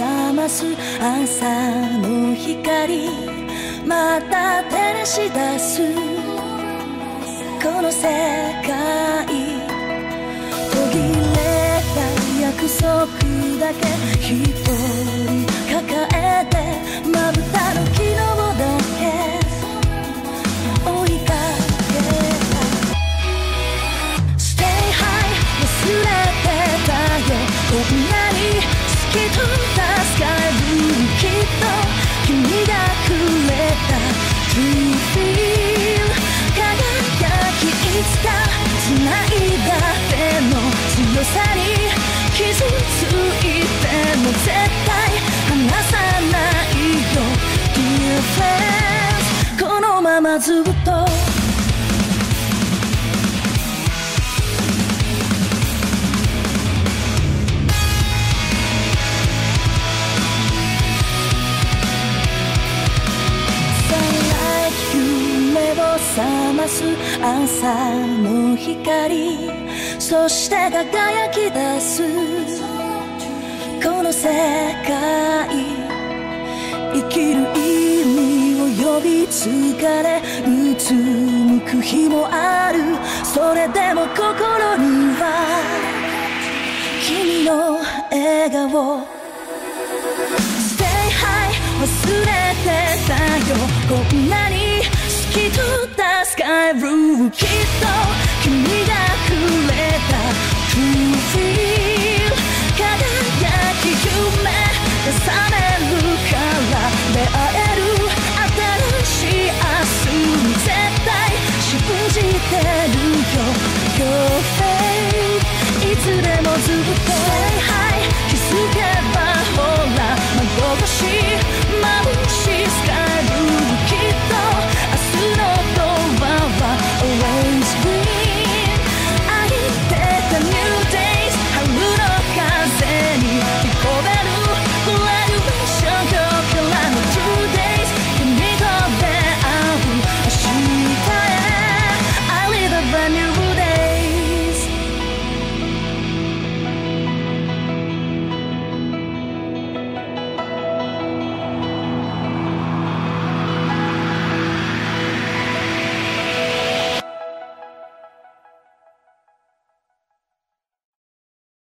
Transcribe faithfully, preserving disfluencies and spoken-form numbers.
覚ます朝の光、また照らし出すこの世界、途切れた約束だけ一人抱えて、まぶたの昨日だけ追いかけた。 Stay high 忘れてたよ、こんなに透き通ったスカイブルー、きっと君がくれた True feel 輝き、いつか繋いだ手の強さに傷ついても絶対離さないよ Dear friends、 このままずっと覚ます朝の光、そして輝き出すこの世界、生きる意味を呼び疲れうつむく日もある、それでも心には君の笑顔。 Stay high 忘れてたよ、こんなに透き通ったスカイブルー、きっと君がくれた True